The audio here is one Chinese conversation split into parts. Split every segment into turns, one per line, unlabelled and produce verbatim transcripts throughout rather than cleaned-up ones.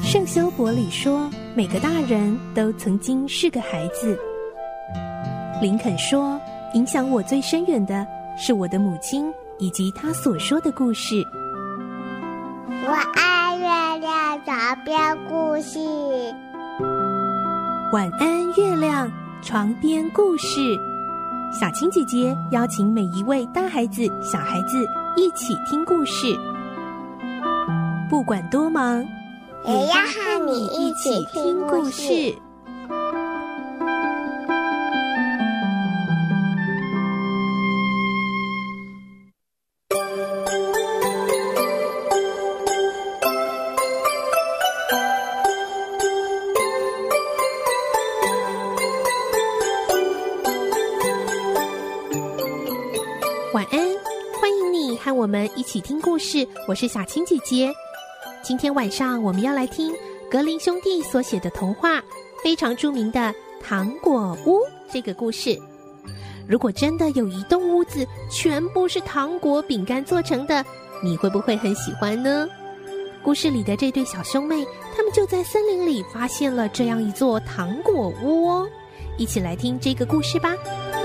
圣修伯里说，每个大人都曾经是个孩子。林肯说，影响我最深远的是我的母亲以及她所说的故事。
我爱月亮床边故事。
晚安，月亮床边故事。小青姐姐邀请每一位大孩子、小孩子一起听故事，不管多忙，
也要和你一起听故事。
晚安，欢迎你和我们一起听故事，我是小青姐姐。今天晚上我们要来听格林兄弟所写的童话，非常著名的《糖果屋》这个故事。如果真的有一栋屋子全部是糖果饼干做成的，你会不会很喜欢呢？故事里的这对小兄妹，他们就在森林里发现了这样一座糖果屋哦。一起来听这个故事吧。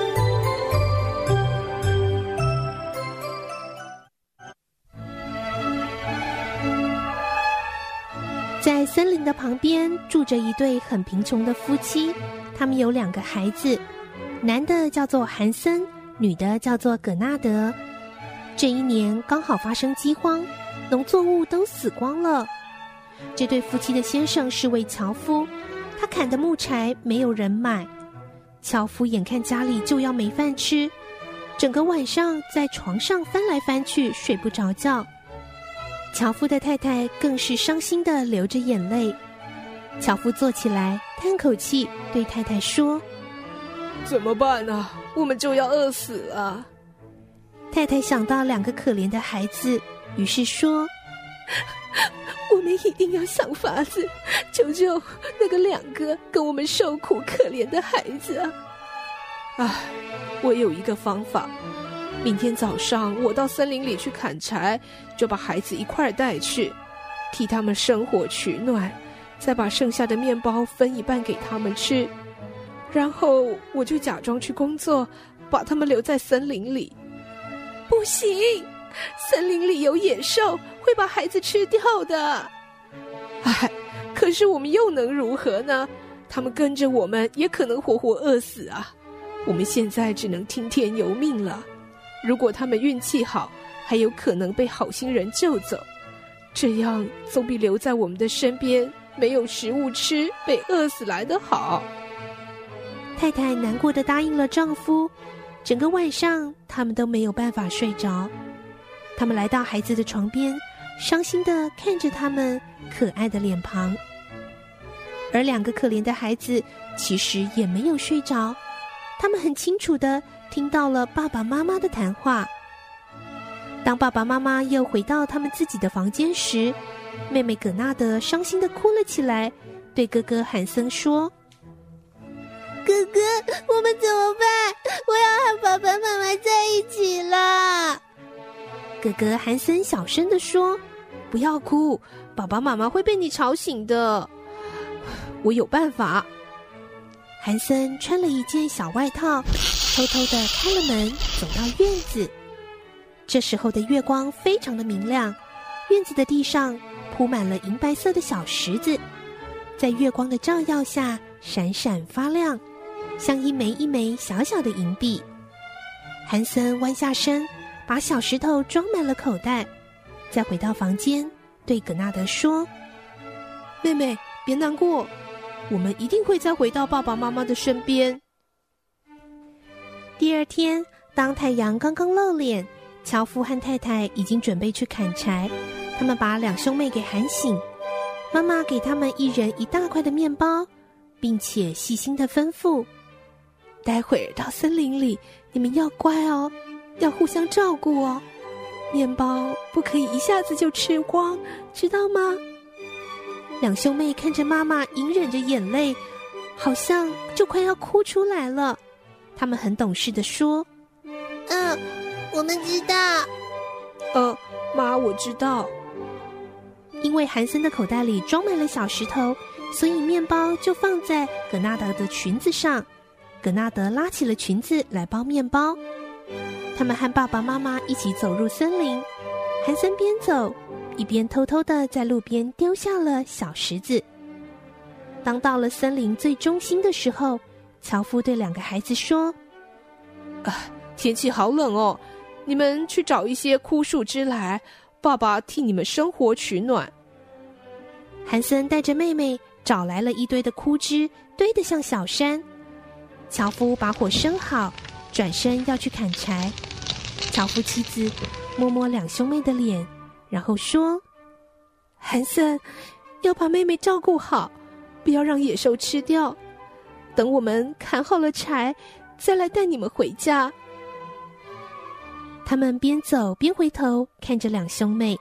在森林的旁边住着一对很贫穷的夫妻，他们有两个孩子，男的叫做韩森，女的叫做葛纳德。这一年刚好发生饥荒，农作物都死光了。这对夫妻的先生是位樵夫，他砍的木柴没有人买，樵夫眼看家里就要没饭吃，整个晚上在床上翻来翻去，睡不着觉。樵夫的太太更是伤心地流着眼泪。樵夫坐起来叹口气，对太太说：
怎么办啊？我们就要饿死了。
太太想到两个可怜的孩子，于是说：我们一定要想法子救救那个两个跟我们受苦可怜的孩子啊！
唉，我有一个方法，明天早上我到森林里去砍柴，就把孩子一块带去，替他们生火取暖，再把剩下的面包分一半给他们吃，然后我就假装去工作，把他们留在森林里。不行，森林里有野兽，会把孩子吃掉的。唉，可是我们又能如何呢？他们跟着我们也可能活活饿死啊！我们现在只能听天由命了。如果他们运气好，还有可能被好心人救走，这样总比留在我们的身边没有食物吃，被饿死来得好。
太太难过地答应了丈夫，整个晚上他们都没有办法睡着。他们来到孩子的床边，伤心地看着他们可爱的脸庞。而两个可怜的孩子其实也没有睡着，他们很清楚地听到了爸爸妈妈的谈话。当爸爸妈妈又回到他们自己的房间时，妹妹葛纳德伤心地哭了起来，对哥哥韩森说：
哥哥，我们怎么办？我要和爸爸妈妈在一起了。
哥哥韩森小声地说：
不要哭，爸爸妈妈会被你吵醒的，我有办法。
韩森穿了一件小外套，偷偷地开了门，走到院子。这时候的月光非常的明亮，院子的地上铺满了银白色的小石子，在月光的照耀下闪闪发亮，像一枚一枚小小的银币。韩森弯下身，把小石头装满了口袋，再回到房间，对葛纳德说：
妹妹，别难过，我们一定会再回到爸爸妈妈的身边。
第二天，当太阳刚刚露脸，樵夫和太太已经准备去砍柴，他们把两兄妹给喊醒，妈妈给他们一人一大块的面包，并且细心地吩咐：待会儿到森林里，你们要乖哦，要互相照顾哦，面包不可以一下子就吃光，知道吗？两兄妹看着妈妈隐忍着眼泪，好像就快要哭出来了。他们很懂事地说：
嗯，我们知道。
呃，妈，我知道。
因为韩森的口袋里装满了小石头，所以面包就放在葛纳德的裙子上。葛纳德拉起了裙子来包面包。他们和爸爸妈妈一起走入森林，韩森边走一边偷偷地在路边丢下了小石子。当到了森林最中心的时候，樵夫对两个孩子说：
啊，天气好冷哦，你们去找一些枯树枝来，爸爸替你们生火取暖。
韩森带着妹妹找来了一堆的枯枝，堆得像小山。樵夫把火生好，转身要去砍柴。樵夫妻子摸摸两兄妹的脸，然后说：
韩森，要把妹妹照顾好，不要让野兽吃掉。等我们砍好了柴，再来带你们回家。
他们边走边回头看着两兄妹。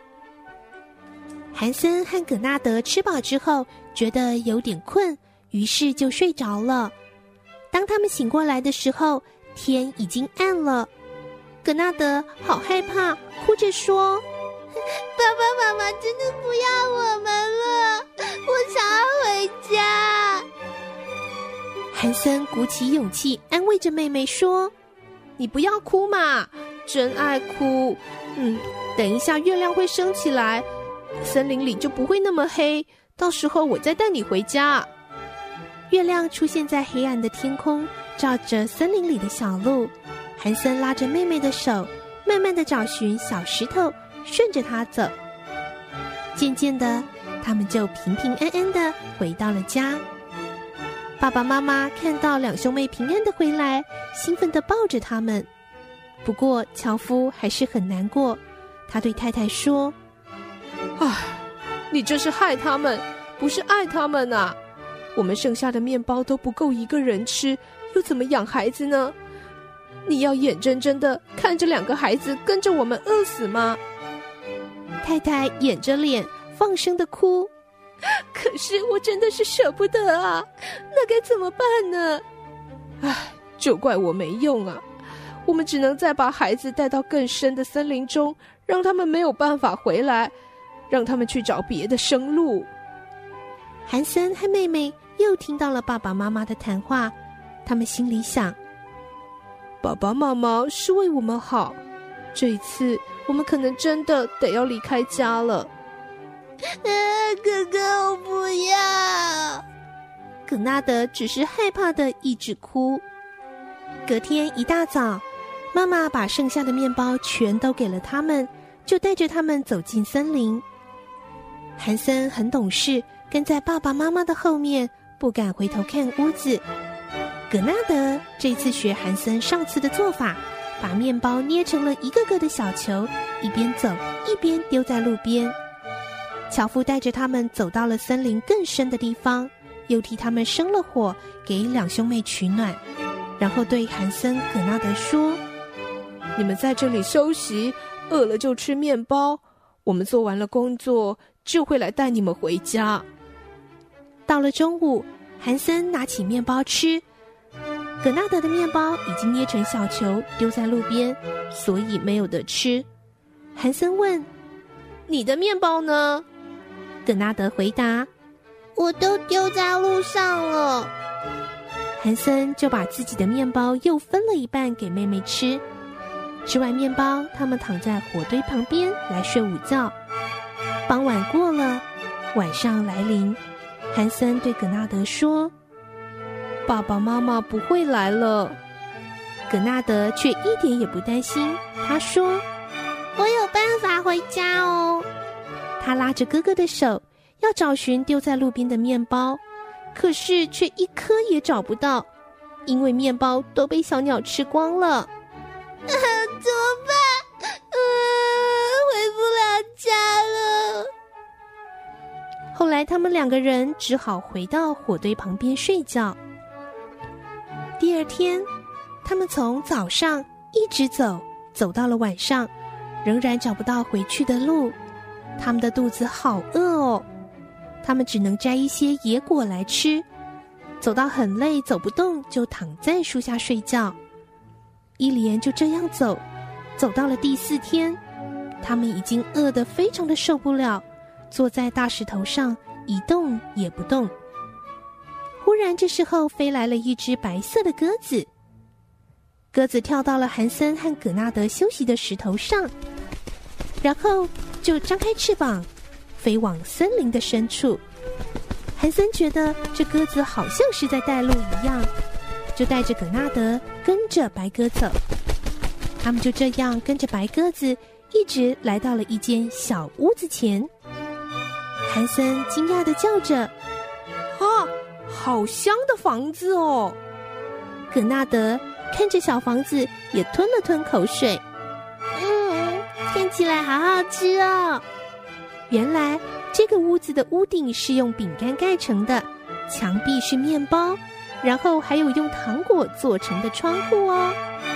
韩森和葛纳德吃饱之后，觉得有点困，于是就睡着了。当他们醒过来的时候，天已经暗了。葛纳德好害怕，哭着说：
爸爸妈妈真的不要我们了，我想要回家。
韩森鼓起勇气安慰着妹妹说：
你不要哭嘛，真爱哭。嗯，等一下月亮会升起来，森林里就不会那么黑，到时候我再带你回家。
月亮出现在黑暗的天空，照着森林里的小路。韩森拉着妹妹的手，慢慢地找寻小石头，顺着它走。渐渐的，他们就平平安安地回到了家。爸爸妈妈看到两兄妹平安地回来，兴奋地抱着他们。不过樵夫还是很难过，他对太太说：
唉，你这是害他们，不是爱他们啊！我们剩下的面包都不够一个人吃，又怎么养孩子呢？你要眼睁睁地看着两个孩子跟着我们饿死吗？
太太掩着脸放声地哭。
可是我真的是舍不得啊，那该怎么办呢？唉，就怪我没用啊！我们只能再把孩子带到更深的森林中，让他们没有办法回来，让他们去找别的生路。
韩森和妹妹又听到了爸爸妈妈的谈话，他们心里想：
爸爸妈妈是为我们好，这一次我们可能真的得要离开家了。
啊，哥哥，我不要。
葛纳德只是害怕的一直哭。隔天一大早，妈妈把剩下的面包全都给了他们，就带着他们走进森林。韩森很懂事，跟在爸爸妈妈的后面，不敢回头看屋子。葛纳德这次学韩森上次的做法，把面包捏成了一个个的小球，一边走一边丢在路边。樵夫带着他们走到了森林更深的地方，又替他们生了火，给两兄妹取暖，然后对韩森、葛纳德说：
你们在这里休息，饿了就吃面包，我们做完了工作就会来带你们回家。
到了中午，韩森拿起面包吃，葛纳德的面包已经捏成小球丢在路边，所以没有得吃。韩森问：
你的面包呢？
葛纳德回答：
我都丢在路上了。
韩森就把自己的面包又分了一半给妹妹吃。吃完面包，他们躺在火堆旁边来睡午觉。傍晚过了，晚上来临，韩森对葛纳德说：
爸爸妈妈不会来了。
葛纳德却一点也不担心，他说：
我有办法回家哦。
他拉着哥哥的手，要找寻丢在路边的面包，可是却一颗也找不到，因为面包都被小鸟吃光了。啊，
怎么办？啊，回不了家了。
后来他们两个人只好回到火堆旁边睡觉。第二天，他们从早上一直走，走到了晚上，仍然找不到回去的路。他们的肚子好饿哦，他们只能摘一些野果来吃。走到很累，走不动，就躺在树下睡觉。一连就这样走，走到了第四天，他们已经饿得非常的受不了， 坐在大石头上一动也不动。忽然这时候飞来了一只白色的鸽子，鸽子跳到了韩森和葛纳德休息的石头上，然后就张开翅膀飞往森林的深处。韩森觉得这鸽子好像是在带路一样，就带着葛纳德跟着白鸽走。他们就这样跟着白鸽子一直来到了一间小屋子前。韩森惊讶地叫着：
啊，好香的房子哦！
葛纳德看着小房子也吞了吞口水，
嗯，看起来好好吃哦。
原来这个屋子的屋顶是用饼干盖成的，墙壁是面包，然后还有用糖果做成的窗户哦。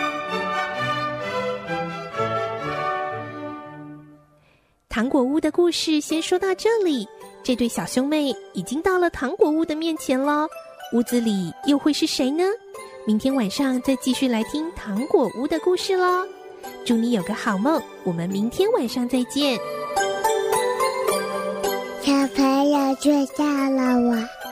糖果屋的故事先说到这里，这对小兄妹已经到了糖果屋的面前了，屋子里又会是谁呢？明天晚上再继续来听糖果屋的故事咯。祝你有个好梦，我们明天晚上再见。
小朋友睡觉了，晚安。